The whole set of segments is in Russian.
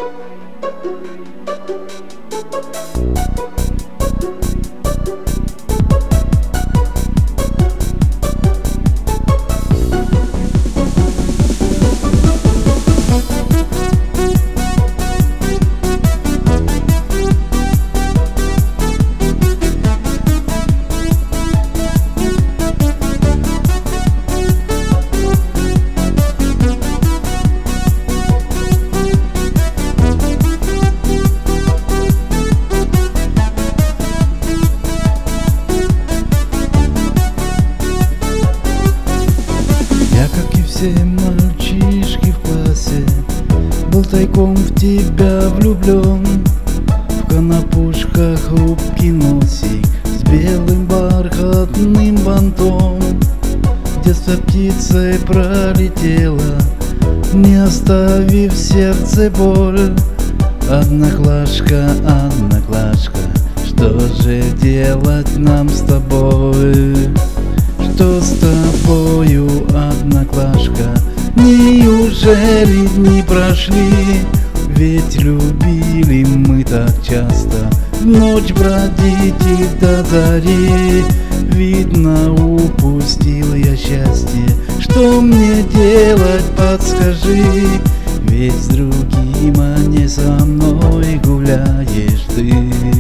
Все мальчишки в классе, был тайком в тебя влюблен. В конопушках хрупкий носик с белым бархатным бантом. Детство птицей пролетела, не оставив в сердце боль. Одноклашка, одноклашка, что же делать нам с тобой? Что с тобою, одноклашка? Неужели дни прошли? Ведь любили мы так часто, в ночь бродить и до зари. Видно, упустил я счастье. Что мне делать, подскажи? Ведь с другим, а не со мной гуляешь ты.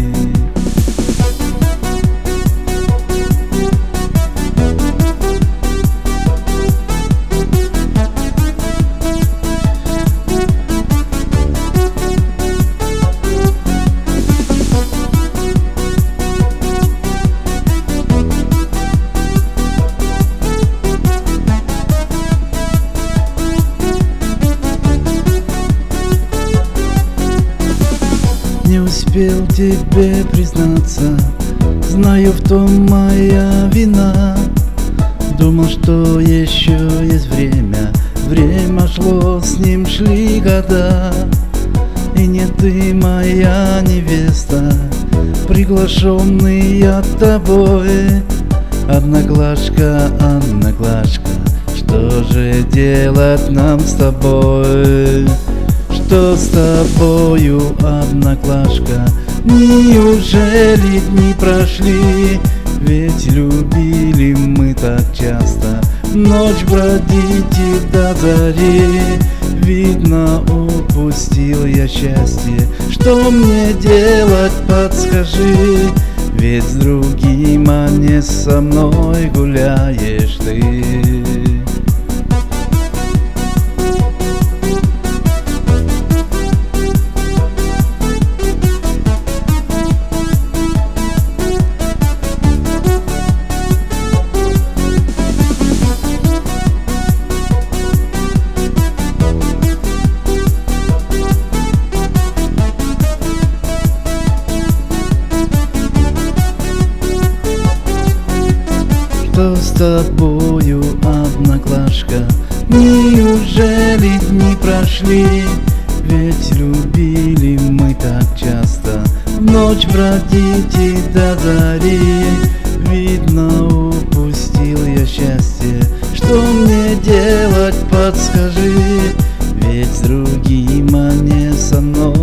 Не успел тебе признаться, знаю, в том моя вина. Думал, что еще есть время, время шло, с ним шли года. И не ты моя невеста, приглашенный я тобой. Одноклашка, одноклашка, что же делать нам с тобой? Что с тобою, одноклашка? Неужели дни прошли? Ведь любили мы так часто, в ночь бродить и до зари. Видно, упустил я счастье. Что мне делать, подскажи? Ведь с другим, а не со мной гуляешь ты. Что с тобою, одноклашка? Неужели дни прошли? Ведь любили мы так часто, в ночь бродить и до зари. Видно, упустил я счастье. Что мне делать, подскажи? Ведь с другим, а не со мной